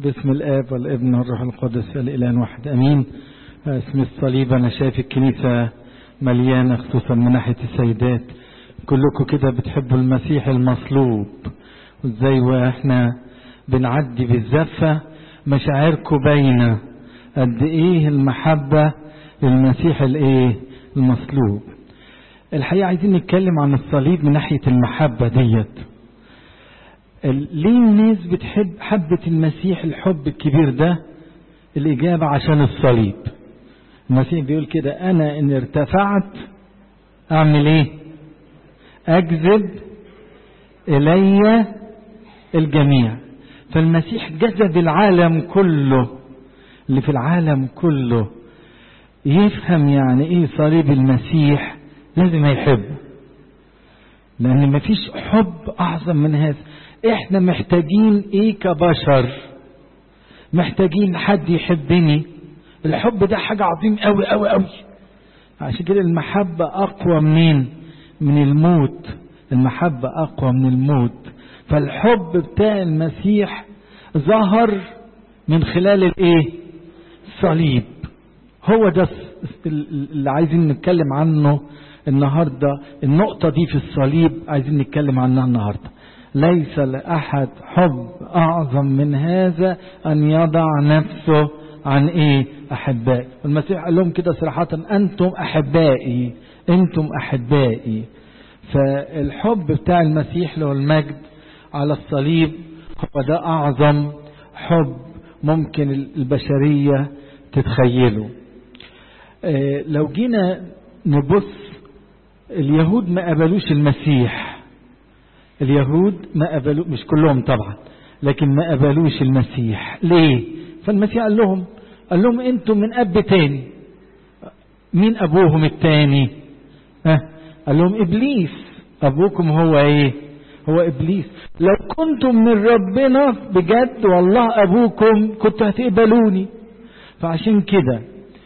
باسم الآب والابن والروح القدس الإله واحد أمين. اسم الصليب أنا شايف الكنيسة مليانة خصوصا من ناحية السيدات، كلكم كده بتحبوا المسيح المصلوب، وازاي واحنا بنعدي بالزفة مشاعركم باينة قد ايه المحبة للمسيح الايه المصلوب. الحقيقة عايزين نتكلم عن الصليب من ناحية المحبة ديت. ليه الناس حبت المسيح الحب الكبير ده؟ الإجابة عشان الصليب. المسيح بيقول كده: أنا إن ارتفعت أعمل إيه؟ أجذب إلي الجميع. فالمسيح جذب العالم كله، اللي في العالم كله يفهم يعني إيه صليب المسيح، لازم يحبه، لأن مفيش حب أعظم من هذا. إحنا محتاجين إيه كبشر؟ محتاجين حد يحبني. الحب ده حاجة عظيم أوي أوي أوي. عشان كده المحبة أقوى من الموت. المحبة أقوى من الموت. فالحب بتاع المسيح ظهر من خلال الإيه؟ الصليب. هو ده اللي عايزين نتكلم عنه النهاردة. النقطة دي في الصليب عايزين نتكلم عنها النهاردة. ليس لأحد حب أعظم من هذا أن يضع نفسه عن إيه؟ أحبائي. المسيح قال لهم كده صراحة: أنتم أحبائي، أنتم أحبائي. فالحب بتاع المسيح له المجد على الصليب هو ده أعظم حب ممكن البشرية تتخيله. لو جينا نبص، اليهود ما قبلوش المسيح. اليهود ما قبلوا، مش كلهم طبعا، لكن ما قبلوش المسيح. ليه؟ فالمسيح قال لهم انتم من اب تاني. مين ابوهم التاني؟ قال لهم ابليس. ابوكم هو ايه؟ هو ابليس. لو كنتم من ربنا بجد والله ابوكم كنتوا هتقبلوني. فعشان كده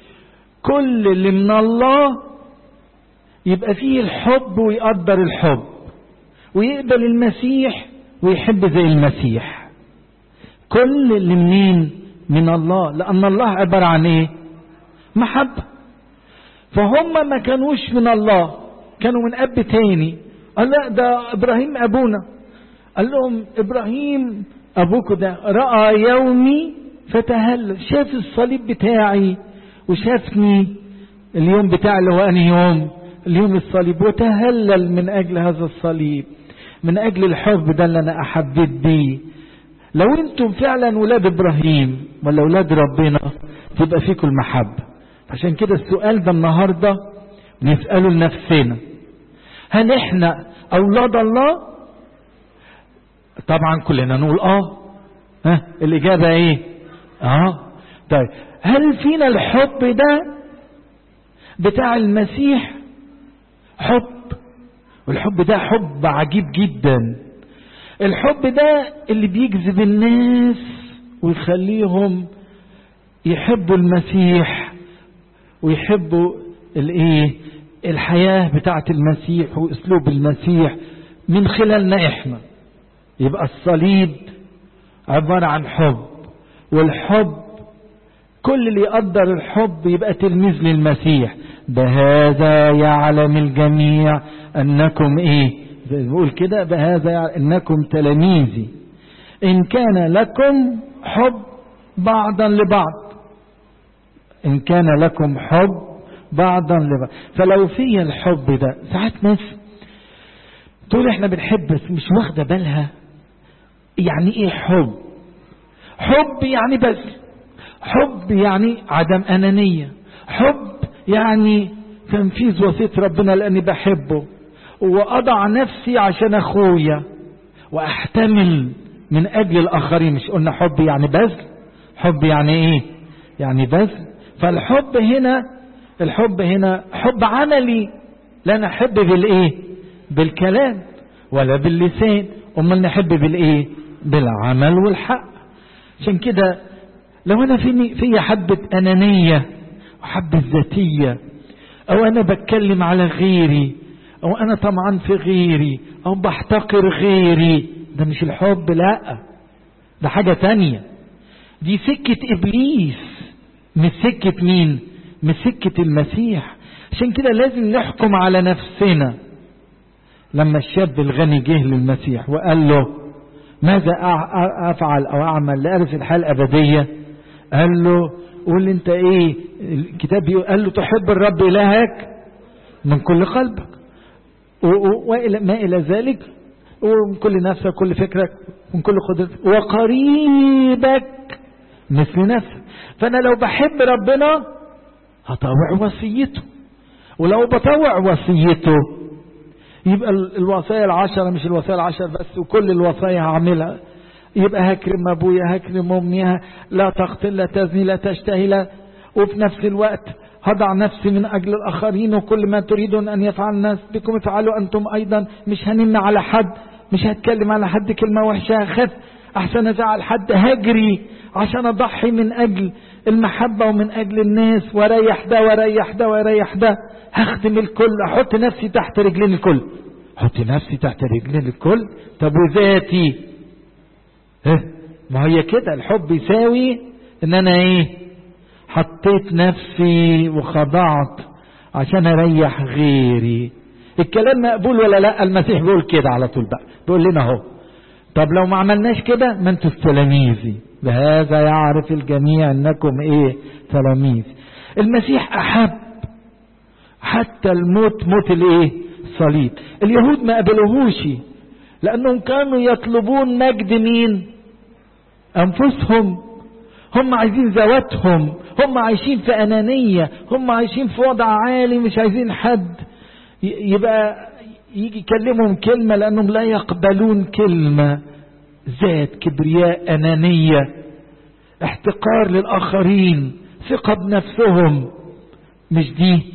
كل اللي من الله يبقى فيه الحب ويقدر الحب ويقبل المسيح ويحب زي المسيح. كل اللي منين؟ من الله، لأن الله عبارة عن ايه؟ محبة. فهم ما كانوش من الله، كانوا من أب تاني. قال لا، ده إبراهيم أبونا. قال لهم: إبراهيم أبوكوا ده رأى يومي فتهلل، شاف الصليب بتاعي وشافني اليوم بتاعي اللي هو أنهي يوم؟ اليوم الصليب، وتهلل من أجل هذا الصليب، من أجل الحب ده اللي أنا أحبيت بيه. لو أنتم فعلا ولاد إبراهيم ولا ولاد ربنا تبقى فيكم المحبة. عشان كده السؤال ده النهاردة نسأله لنفسنا: هل إحنا أولاد الله؟ طبعا كلنا نقول الإجابة إيه؟ طيب هل فينا الحب ده بتاع المسيح؟ حب، والحب ده حب عجيب جدا. الحب ده اللي بيجذب الناس ويخليهم يحبوا المسيح ويحبوا الايه؟ الحياة بتاعت المسيح واسلوب المسيح من خلالنا احنا. يبقى الصليب عبارة عن حب، والحب كل اللي يقدر الحب يبقى تلميذ للمسيح. بهذا يعلم الجميع انكم ايه؟ زي ما بقول كده: بهذا يعلم انكم تلاميذي ان كان لكم حب بعضا لبعض. ان كان لكم حب بعضا لبعض. فلو في الحب ده، ساعات ناس تقول احنا بنحب بس مش واخده بالها يعني ايه حب. حب يعني بذل، حب يعني عدم انانيه، حب يعني تنفيذ وصية ربنا لاني بحبه واضع نفسي عشان اخويا واحتمل من اجل الاخرين. مش قلنا حب يعني بذل؟ حب يعني ايه؟ يعني بذل. فالحب هنا، الحب هنا حب عملي. لا نحب بالايه؟ بالكلام ولا باللسان، امال نحب بالايه؟ بالعمل والحق. عشان كده لو انا في حبة انانية وحبة ذاتية، او انا بتكلم على غيري، او انا طمعان في غيري، او بحتقر غيري، ده مش الحب. لا، ده حاجة تانية. دي سكة إبليس، مش سكة مين؟ مش سكة المسيح. عشان كده لازم نحكم على نفسنا. لما الشاب الغني جه للمسيح وقال له ماذا أفعل أو أعمل لأرث الحياة الأبدية؟ قال له قول انت ايه الكتاب بيقول؟ قال له تحب الرب إلهك من كل قلبك وما إلى ذلك، ومن كل نفسك وكل فكرك ومن كل قدرتك، وقريبك مثل نفسك. فأنا لو بحب ربنا هطوع وصيته، ولو بطوع وصيته يبقى الوصايا العشرة، مش الوصايا العشرة بس، وكل الوصايا هعملها. يبقى هكرم أبويا، هكرم أمي، لا تقتل، لا تزني، لا تشتهي، لا، وفي نفس الوقت هضع نفسي من أجل الآخرين، وكل ما تريدون أن يفعل الناس بكم افعلوا أنتم أيضا. مش هنم على حد، مش هتكلم على حد كلمة وحشة، هخاف أحسن أزعل حد، هجري عشان أضحي من أجل المحبة ومن أجل الناس، وريح ده وريح ده وريح ده، هخدم الكل، أحط نفسي تحت رجلين الكل، أحط نفسي تحت رجلين الكل. طب وذاتي؟ ما هي كده الحب يساوي ان انا ايه؟ حطيت نفسي وخضعت عشان اريح غيري. الكلام مقبول ولا لا؟ المسيح بيقول كده على طول بقى، بيقول لنا اهو. طب لو ما عملناش كده، ما انتوا تلاميذي، بهذا يعرف الجميع انكم ايه؟ تلاميذ. المسيح احب حتى الموت، موت الايه؟ الصليب. اليهود ما قبلوهوش لانهم كانوا يطلبون مجد مين؟ انفسهم. هم عايزين ذواتهم، هم عايشين في انانية، هم عايشين في وضع عالي، مش عايزين حد يبقى يجي يكلمهم كلمة، لانهم لا يقبلون كلمة. ذات، كبرياء، انانية، احتقار للاخرين، ثقة بنفسهم. مش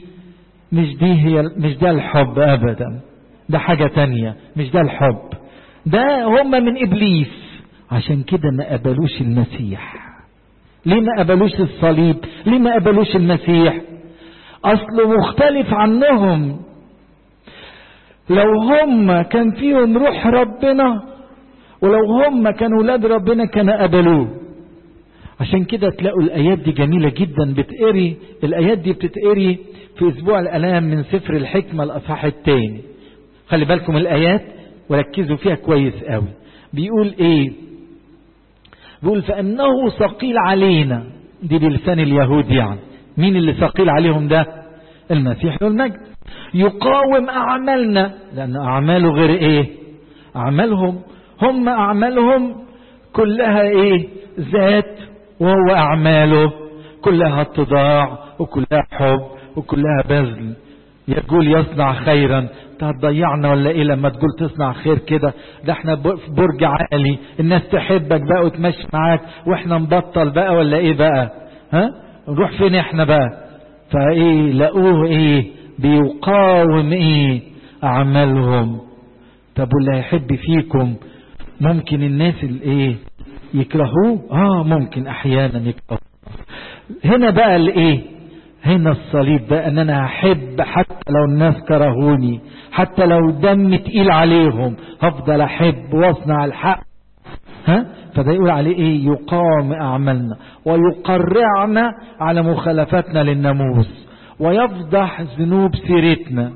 ده الحب ابدا، ده حاجة تانية، مش ده الحب. ده هم من ابليس. عشان كده ما قبلوش المسيح. ليه ما قبلوش الصليب؟ ليه ما قبلوش المسيح؟ اصله مختلف عنهم. لو هم كان فيهم روح ربنا، ولو هم كانوا ولاد ربنا، كان قبلوه. عشان كده تلاقوا الايات دي جميلة جدا بتقري. الايات دي بتتقري في اسبوع الالام من سفر الحكمة الاصحاح الثاني. خلي بالكم الايات وركزوا فيها كويس قوي. بيقول ايه؟ بيقول فانه ثقيل علينا. دي بلسان اليهود يعني. مين اللي ثقيل عليهم ده؟ المسيح والمجد. يقاوم اعمالنا، لان اعماله غير ايه؟ اعمالهم. هم اعمالهم كلها ايه؟ ذات، وهو اعماله كلها اتضاع وكلها حب وكلها بذل. يقول يصنع خيرا. هتضيعنا ولا ايه لما تقول تصنع خير كده؟ ده احنا في برج عالي، الناس تحبك بقى وتمشي معاك، واحنا نبطل بقى ولا ايه بقى؟ نروح فين احنا بقى؟ فايه لقوه ايه؟ بيقاوم ايه؟ اعمالهم. طب واللي هيحب فيكم ممكن الناس الايه يكرهوه؟ ممكن احيانا يكرهوه. هنا بقى الايه؟ هنا الصليب بقى، ان انا هحب حتى لو الناس كرهوني، حتى لو دم تقيل عليهم، هفضل احب واصنع الحق. فده يقول عليه ايه؟ يقاوم اعمالنا ويقرعنا على مخالفتنا للناموس ويفضح ذنوب سيرتنا.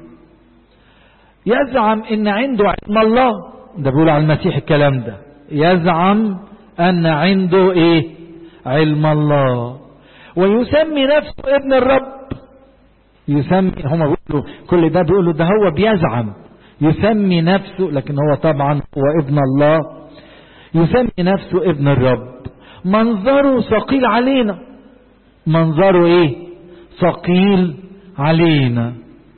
يزعم ان عنده علم الله. ده بيقول على المسيح الكلام ده. يزعم ان عنده ايه؟ علم الله. ويسمي نفسه ابن الرب. يسمي، هم بيقولوا كل ده، بيقولوا ده هو بيزعم يسمي نفسه، لكن هو طبعا هو ابن الله. يسمي نفسه ابن الرب. منظره ثقيل علينا. منظره ايه؟ ثقيل علينا.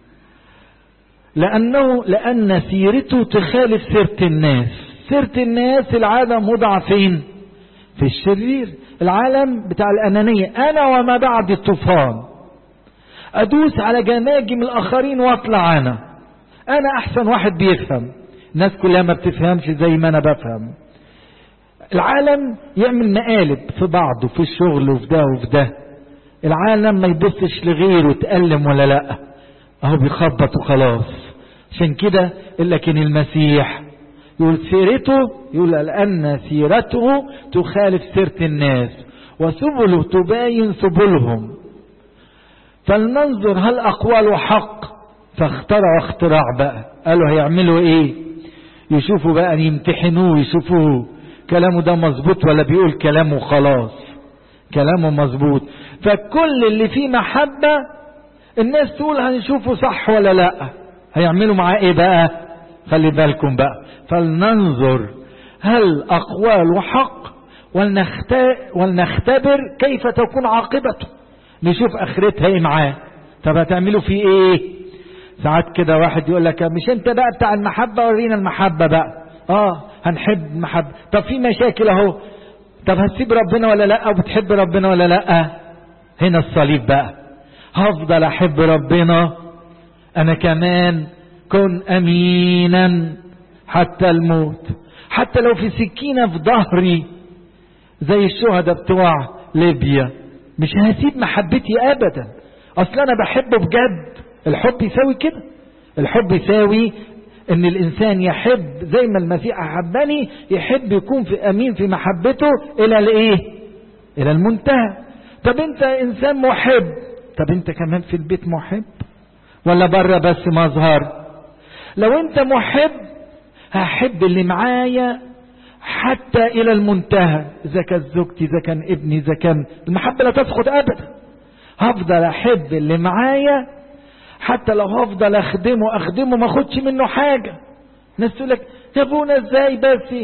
لأن سيرته تخالف سيرة الناس. سيرة الناس العالم وضع فين؟ في الشرير. العالم بتاع الأنانية، أنا وما بعد الطوفان، أدوس على جناجم الآخرين وأطلع أنا أحسن واحد بيفهم. الناس كلها ما بتفهمش زي ما أنا بفهم. العالم يعمل مقالب في بعضه، في الشغل وفي ده وفي ده. العالم ما يبصش لغيره تألم ولا لا، اهو بيخبط وخلاص. عشان كده لكن المسيح يقول سيرته، يقول لأن سيرته تخالف سيرة الناس، وسبله تباين سبلهم، فلننظر هل أقواله حق. فاخترعوا اختراع بقى، قالوا هيعملوا ايه؟ يشوفوا بقى، يمتحنوه، يشوفوه كلامه ده مظبوط ولا بيقول كلامه خلاص كلامه مظبوط. فكل اللي فيه محبة الناس تقول هنشوفه صح ولا لا. هيعملوا معاه ايه بقى؟ خلي بالكم بقى، فلننظر هل أقواله حق ولنختبر كيف تكون عاقبته، نشوف اخرتها ايه معاه. طب هتعملوا فيه ايه؟ ساعات كده واحد يقول لك مش انت بقى بتاع المحبة، ورينا المحبة بقى. هنحب المحبة. طب في مشاكل اهو، طب هتسيب ربنا ولا لا؟ وبتحب ربنا ولا لا؟ هنا الصليب بقى، هفضل احب ربنا انا كمان، كن امينا حتى الموت، حتى لو في سكينة في ظهري زي الشهداء بتوع ليبيا، مش هسيب محبتي ابدا. اصلا انا بحبه بجد. الحب يساوي كده، الحب يساوي ان الانسان يحب زي ما المسيح احبني، يحب يكون في امين في محبته الى الايه؟ الى المنتهى. طب انت انسان محب، طب انت كمان في البيت محب ولا بره بس مظهر؟ لو انت محب هحب اللي معايا حتى الى المنتهى، اذا كان زوجتي، اذا كان ابني، اذا كان المحبة لا تسقط ابدا. هفضل احب اللي معايا حتى لو هفضل اخدمه ما اخدش منه حاجة. ناس تقول لك يا ابونا ازاي بس؟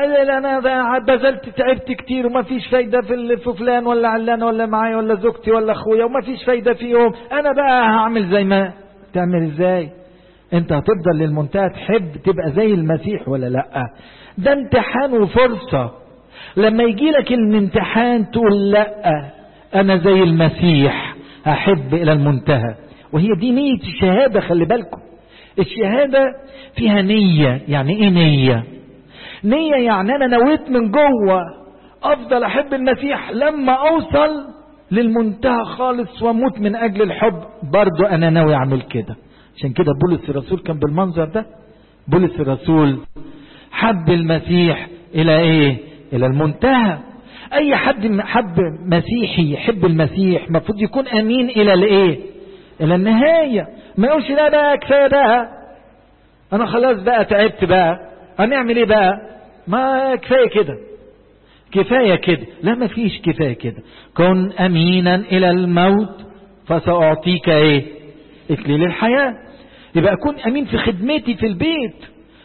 انا بذلت تعبت كتير وما فيش فايدة في فلان ولا علان ولا معايا ولا زوجتي ولا اخويا وما فيش فايدة فيهم، انا بقى هعمل زي ما تعمل. ازاي انت هتفضل للمنتهى تحب تبقى زي المسيح ولا لا؟ ده امتحان وفرصة. لما يجي لك الامتحان تقول لا انا زي المسيح، احب الى المنتهى. وهي دي نية الشهادة. خلي بالكم الشهادة فيها نية. يعني ايه نية؟ نية يعني انا نويت من جوه افضل احب المسيح لما اوصل للمنتهى خالص واموت من اجل الحب، برضو انا ناوي اعمل كده. عشان كده بولس الرسول كان بالمنظر ده. بولس الرسول حب المسيح الى ايه؟ الى المنتهى. اي حد حب مسيحي يحب المسيح مفروض يكون امين الى الايه؟ الى النهاية. ما يقولش لا بقى كفاية بقى، انا خلاص بقى تعبت بقى، هنعمل ايه بقى؟ ما كفاية كده، كفاية كده. لا ما فيش كفاية كده. كن امينا الى الموت فسأعطيك ايه؟ اكليل الحياة. يبقى اكون امين في خدمتي في البيت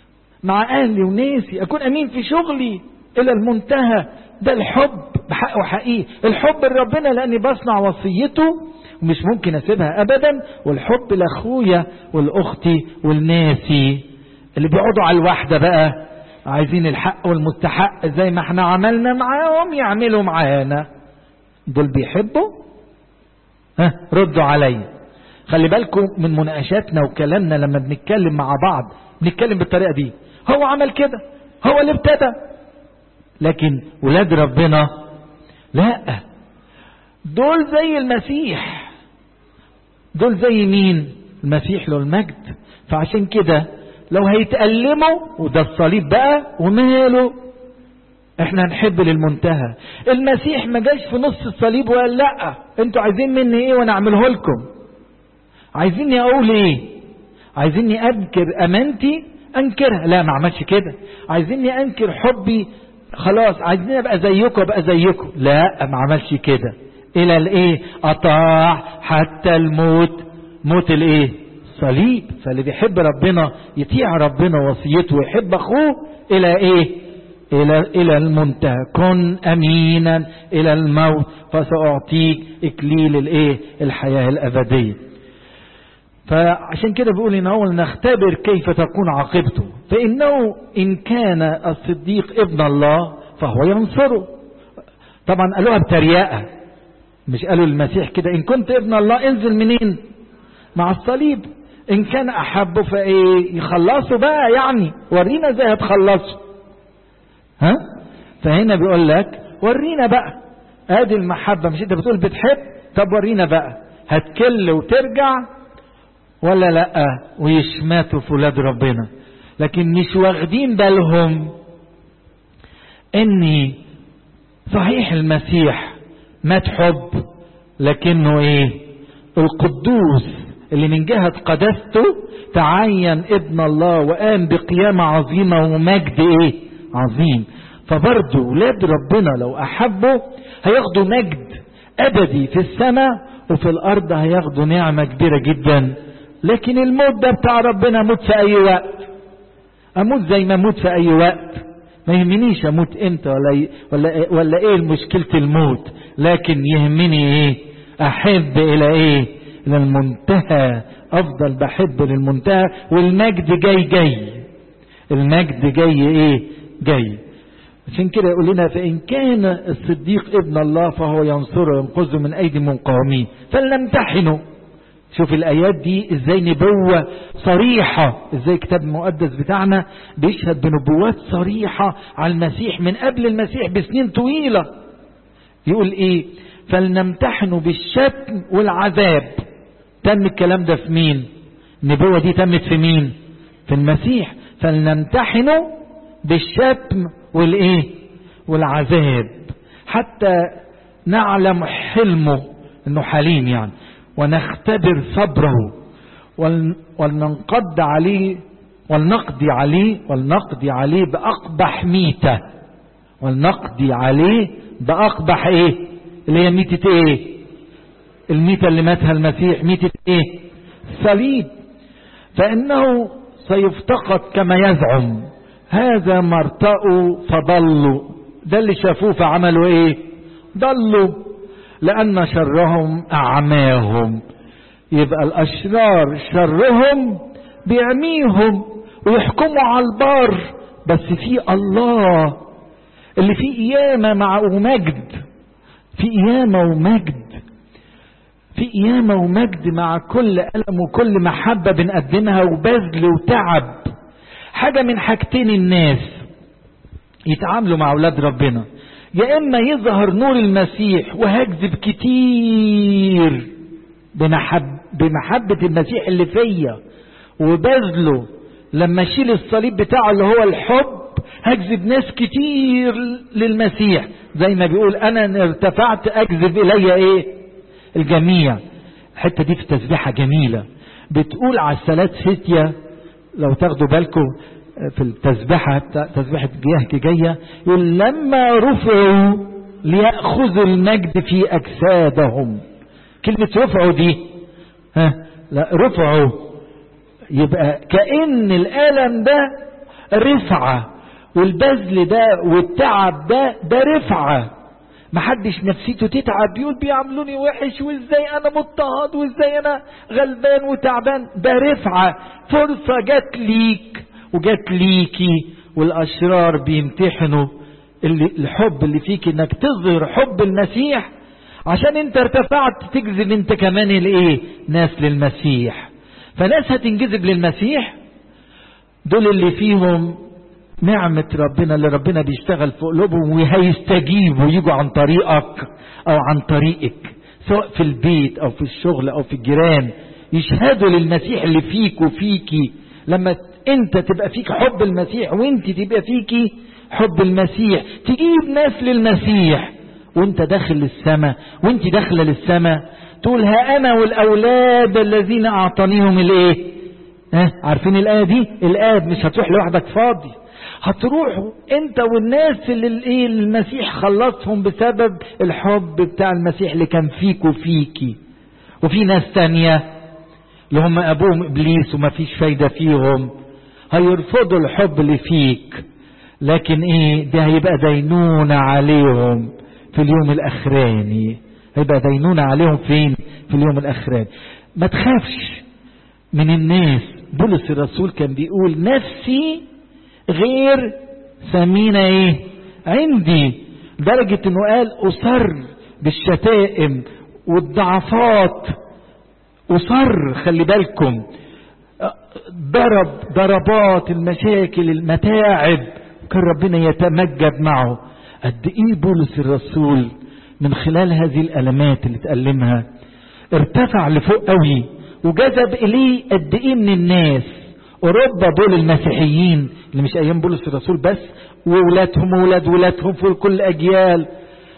مع اهلي وناسي، اكون امين في شغلي الى المنتهى. ده الحب بحقه حقيقي، الحب لربنا لاني بصنع وصيته ومش ممكن اسيبها ابدا، والحب لاخويا والاختي والناسي اللي بيقعدوا على الوحدة بقى عايزين الحق والمستحق زي ما احنا عملنا معاهم يعملوا معانا. دول بيحبوا؟ ردوا علي. خلي بالكم من مناقشاتنا وكلامنا لما بنتكلم مع بعض بنتكلم بالطريقة دي. هو عمل كده، هو اللي ابتدى. لكن ولاد ربنا لا، دول زي المسيح. دول زي مين؟ المسيح له المجد. فعشان كده لو هيتألموا، وده الصليب بقى وماله، احنا هنحب للمنتهى. المسيح ما جاش في نص الصليب وقال لا انتوا عايزين مني ايه وانا اعمله لكم؟ عايزيني اقول ايه؟ عايزيني انكر امانتي انكرها؟ لا ما عملش كده. عايزيني انكر حبي؟ خلاص عايزيني ابقى زيكم ابقى زيكم؟ لا ما عملش كده. الى الايه؟ اطاع حتى الموت. موت الايه؟ صليب. فاللي بيحب ربنا يطيع ربنا وصيته ويحب اخوه الى ايه؟ الى المنتهى. كن امينا الى الموت فسأعطيك اكليل الايه؟ الحياة الابدية. فعشان كده بيقول ان اول نختبر كيف تكون عاقبته، فانه ان كان الصديق ابن الله فهو ينصره. طبعا قالوها بتريقة، مش قالوا المسيح كده ان كنت ابن الله انزل منين؟ مع الصليب. ان كان احبه فايه؟ يخلصوا بقى، يعني ورينا ازاي هتخلصوا. فهنا بيقول لك ورينا بقى، ادي المحبة. مش انت بتقول بتحب؟ طب ورينا بقى، هتكل وترجع ولا لا؟ ويشماتوا في ولاد ربنا، لكن مش واخدين بالهم اني صحيح المسيح مات حب، لكنه ايه؟ القدوس اللي من جهة قداسته تعين ابن الله وقام بقيامة عظيمة ومجد ايه؟ عظيم. فبرضه ولاد ربنا لو احبوا هياخدوا مجد ابدي في السماء، وفي الارض هياخدوا نعمة كبيرة جدا. لكن الموت ده بتاع ربنا، موت في اي وقت، اموت زي ما اموت في اي وقت، ما يهمنيش اموت امتى ولا ايه مشكلة الموت، لكن يهمني ايه؟ احب الى ايه؟ الى المنتهى، افضل بحب للمنتهى، والمجد جاي المجد جاي ايه؟ جاي. عشان كده يقول لنا فإن كان الصديق ابن الله فهو ينصره وينقذه من أيدي المنقومين فلنمتحنه. شوف الآيات دي ازاي نبوة صريحة، ازاي الكتاب المقدس بتاعنا بيشهد بنبوات صريحة على المسيح من قبل المسيح بسنين طويلة. يقول ايه؟ فلنمتحنه بالشتم والعذاب. تم الكلام ده في مين؟ النبوة دي تمت في مين؟ في المسيح. فلنمتحنه بالشتم والايه؟ والعذاب، حتى نعلم حلمه انه حليم يعني، ونختبر صبره، ولنقضي عليه بأقبح ميتة. ولنقضي عليه بأقبح ايه؟ اللي هي ميتة ايه؟ الميتة اللي ماتها المسيح، ميتة ايه؟ صليب. فإنه سيفتقد كما يزعم، هذا ما ارتأوا فضلوا. ده اللي شافوه فعملوا ايه؟ ضلوا، لأن شرهم أعماهم. يبقى الأشرار شرهم بيعميهم ويحكموا على البار، بس في الله اللي فيه قيامة مع ومجد، في قيامة ومجد، في قيامة ومجد مع كل ألم وكل محبة بنقدمها وبذل وتعب. حاجة من حاجتين الناس يتعاملوا مع أولاد ربنا، يا إما يظهر نور المسيح وهكذب كتير بمحبة المسيح اللي فيا وبذله، لما اشيل الصليب بتاعه اللي هو الحب هكذب ناس كتير للمسيح، زي ما بيقول أنا ارتفعت أكذب إلي إيه؟ الجميع. الحتة دي في تسبيحة جميلة بتقول على الثلاث فتية، لو تاخدوا بالكم في التسبيحة، تسبيحة جيهك جاية، يقول لما رفعوا ليأخذوا المجد في أجسادهم. كلمة رفعوا دي لا رفعوا، يبقى كأن الألم ده رفعة، والبذل ده والتعب ده رفعة. محدش نفسيته تتعب يقول بيعملوني وحش وازاي انا مضطهد وازاي انا غلبان وتعبان، ده رفعة، فرصة جات ليك وجات ليكي. والاشرار بيمتحنوا الحب اللي فيك انك تظهر حب المسيح، عشان انت ارتفعت تجذب انت كمان الايه؟ ناس للمسيح. فناس هتنجذب للمسيح دول اللي فيهم نعمة ربنا، اللي ربنا بيشتغل في قلوبهم وهيستجيبوا يجوا عن طريقك او عن طريقك، سواء في البيت او في الشغل او في الجيران، يشهدوا للمسيح اللي فيك وفيكي. لما انت تبقى فيك حب المسيح وانت تبقى فيكي حب المسيح، تجيب ناس للمسيح، وانت داخل للسماء وانت داخله للسماء تقول ها انا والاولاد الذين اعطانيهم الايه؟ عارفين الايه دي؟ الاب مش هتروح لوحدك فاضي، هتروح انت والناس اللي المسيح خلصهم بسبب الحب بتاع المسيح اللي كان فيك وفيكي. وفي ناس تانية اللي هم ابوهم ابليس وما فيش فايدة فيهم، هيرفضوا الحب اللي فيك، لكن ده هيبقى دينونة عليهم في اليوم الاخراني. هيبقى دينونة عليهم فين؟ في اليوم الاخراني. ما تخافش من الناس. بولس الرسول كان بيقول نفسي غير ثمينة عندي، درجة انه قال اصر بالشتائم والضعفات، اصر. خلي بالكم، ضربات المشاكل المتاعب كان ربنا يتمجد معه. قد ايه بولس الرسول من خلال هذه الألمات اللي تألمها ارتفع لفوق قوي، وجذب اليه قد ايه من الناس. اوروبا دول المسيحيين اللي مش ايام بولس الرسول بس، وولادهم وولاد ولادهم في كل اجيال،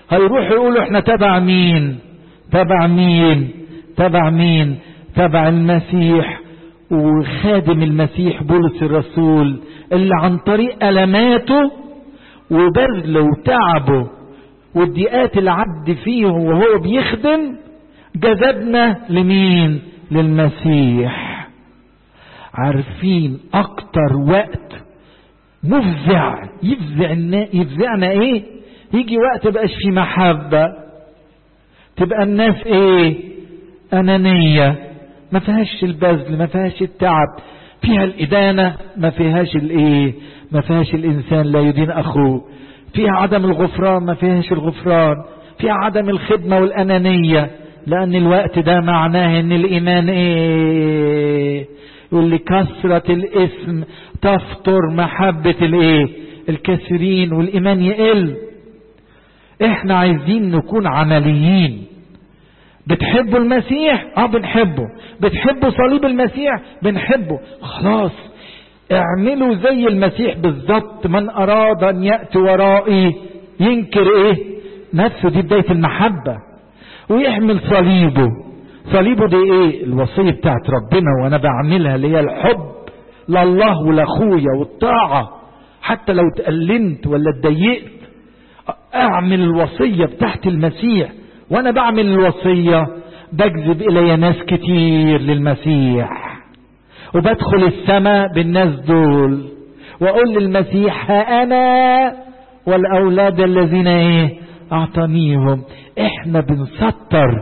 هيروحوا يقولوا احنا تبع مين؟ تبع مين؟ تبع مين؟ تبع المسيح وخادم المسيح بولس الرسول، اللي عن طريق ألماته وبذله وتعبه والضيقات اللي عد فيه وهو بيخدم جذبنا لمين؟ للمسيح. عارفين اكتر وقت مفزع يفزعنا ايه؟ يجي وقت بقاش فيه محبة، تبقى الناس ايه؟ انانية، ما فيهاش البذل، ما فيهاش التعب، فيها الإدانة، ما فيهاش الايه؟ ما فيهاش الانسان لا يدين اخوه، فيها عدم الغفران، ما فيهاش الغفران، فيها عدم الخدمة والأنانية. لأن الوقت ده معناه ان الإيمان ايه؟ يقول لي كثرة الاسم تفطر محبة الايه؟ الكثيرين، والإيمان يقل. احنا عايزين نكون عمليين. بتحبوا المسيح؟ بنحبه. بتحبوا صليب المسيح؟ بنحبه. خلاص اعملوا زي المسيح بالظبط. من أراد أن يأتي ورائي ينكر ايه؟ نفسه. دي بداية المحبة. ويحمل صليبه. صليبه دي ايه؟ الوصية بتاعت ربنا وانا بعملها، اللي هي الحب لله ولاخويا والطاعة. حتى لو تألمت ولا اتضايقت اعمل الوصية بتاعت المسيح. وانا بعمل الوصية بجذب الي ناس كتير للمسيح، وبدخل السماء بالناس دول واقول للمسيح ها انا والاولاد الذين ايه؟ اعطانيهم. احنا بنسطر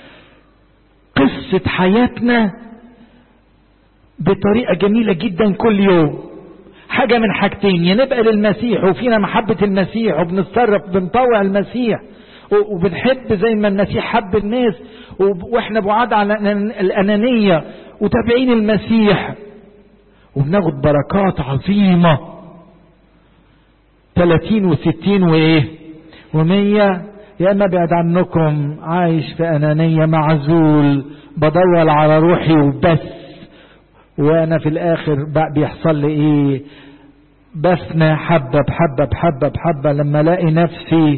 قصة حياتنا بطريقة جميلة جدا كل يوم. حاجة من حاجتين، يا نبقى للمسيح وفينا محبة المسيح وبنتصرف بنطوع المسيح وبنحب زي ما المسيح حب الناس، واحنا بعاد عن الأنانية وتابعين المسيح، وبناخد بركات عظيمة 30 و60 وايه و100. يا اما بعد عنكم عايش في أنانية معزول بدور على روحي وبس، وانا في الاخر بيحصل لي ايه؟ بفنى حبة بحبة بحبة بحبة، لما الاقي نفسي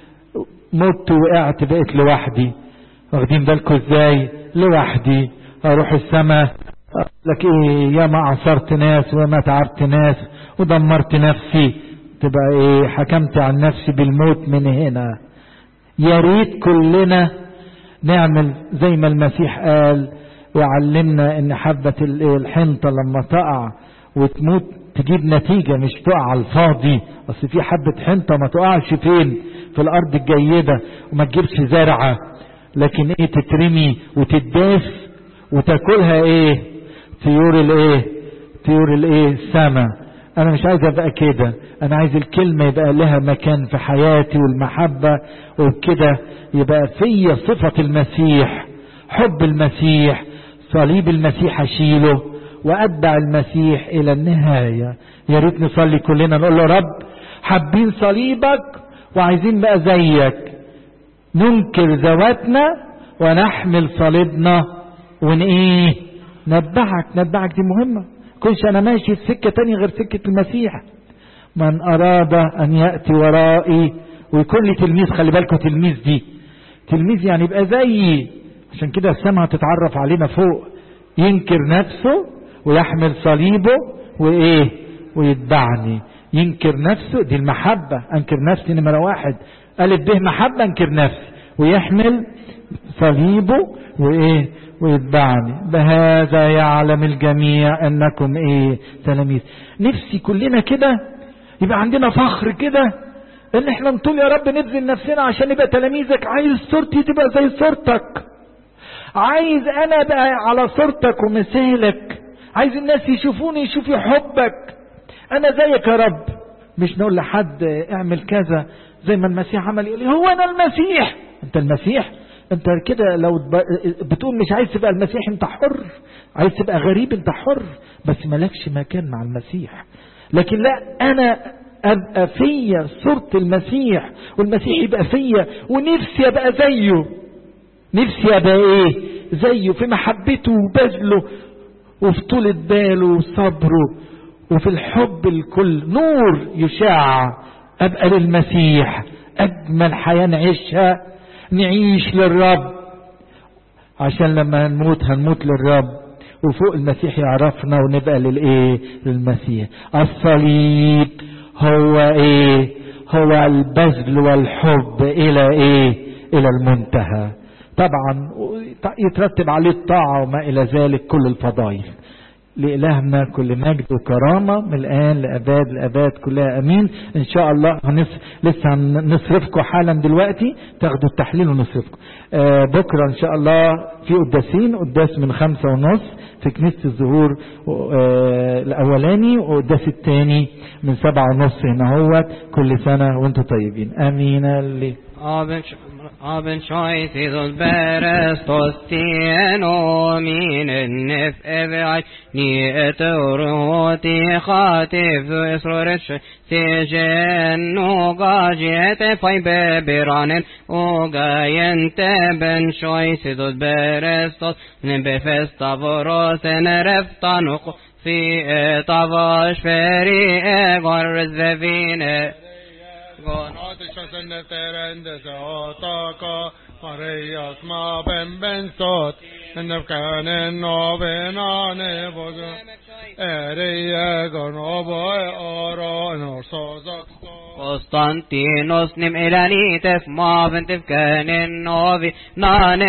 مت وقعت بقيت لوحدي. واخدين بالكم ازاي؟ لوحدي. اروح السماء لك ايه؟ يا ما عصرت ناس وما تعبت ناس ودمرت نفسي، تبقى ايه؟ حكمت عن نفسي بالموت من هنا. يا ريت كلنا نعمل زي ما المسيح قال وعلمنا ان حبة الحنطة لما تقع وتموت تجيب نتيجة، مش تقع على الفاضي. اصل في حبة حنطة ما تقعش فين؟ في الارض الجيدة وما تجيبش زرعة، لكن ايه؟ تترمي وتداس وتاكلها ايه؟ طيور الايه؟ طيور الايه؟ السماء. انا مش عايز ابقى كده. انا عايز الكلمة يبقى لها مكان في حياتي والمحبة، وبكده يبقى في صفة المسيح، حب المسيح، صليب المسيح اشيله واتبع المسيح الى النهاية. يا ريت نصلي كلنا نقول له رب حابين صليبك وعايزين بقى زيك، ننكر ذواتنا ونحمل صليبنا ايه؟ نتبعك. دي مهمة. كنش انا ماشي في سكة تانية غير سكة المسيح. من اراد ان يأتي ورائي، ويكون لي تلميذ. خلي بالكم تلميذ دي، تلميذ يعني يبقى زيي. عشان كده السماء هتتعرف علينا فوق. ينكر نفسه ويحمل صليبه وايه؟ ويتبعني. ينكر نفسه، دي المحبة. انكر نفسي نمرة 1، ألف به محبة. انكر نفسي ويحمل صليبه وايه؟ ويتبعني. بهذا يعلم الجميع انكم ايه؟ تلاميذ. نفسي كلنا كده يبقى عندنا فخر كده ان احنا نطول يا رب نبذل نفسنا عشان نبقى تلاميذك. عايز صورتي تبقى زي صورتك، عايز انا بقى على صورتك ومثالك، عايز الناس يشوفوني يشوفوا حبك. انا زيك يا رب. مش نقول لحد اعمل كذا زي ما المسيح عمل، يقول لي هو انا المسيح؟ انت المسيح؟ انت كده لو بتقول مش عايز تبقى المسيح انت حر، عايز تبقى غريب انت حر، بس مالكش مكان مع المسيح. لكن لا، انا ابقى فيا صورة المسيح والمسيح يبقى فيا، ونفسي ابقى زيه. نفسي ابقى ايه؟ زيه في محبته وبذله وفي طولة باله وصبره وفي الحب الكل. نور يشاع. ابقى للمسيح أجمل حياة نعيشها نعيش للرب، عشان لما هنموت للرب، وفوق المسيح يعرفنا ونبقى للمسيح. الصليب هو هو البذل والحب إلى إلى المنتهى. طبعا يترتب عليه الطاعة وما إلى ذلك كل الفضائل. لإلهنا كل مجد وكرامة من الآن لأباد الأباد كلها أمين. إن شاء الله لسه هنصرفكم حالا دلوقتي، تاخدوا التحليل ونصرفكم. بكرة إن شاء الله في قداسين، قداس من 5:30 في كنيسة الزهور الأولاني، وقداس الثاني من 7:30 هنا هو. كل سنة وانتم طيبين، آمين. اللي Aben choice is berestos tieno min nef evai ni etoroti khatif esrorish tijen no gajet fai beberanen o gayente ben choice is berestos ne befesta voros en reftan fi tavash feri egor zvine Atishasen terende otaka Marias ma ben sot Nefkanen novenane boga Eriye gonoboy oron orsozak Konstantinos nim ilanitef ma ventif kanen novi nane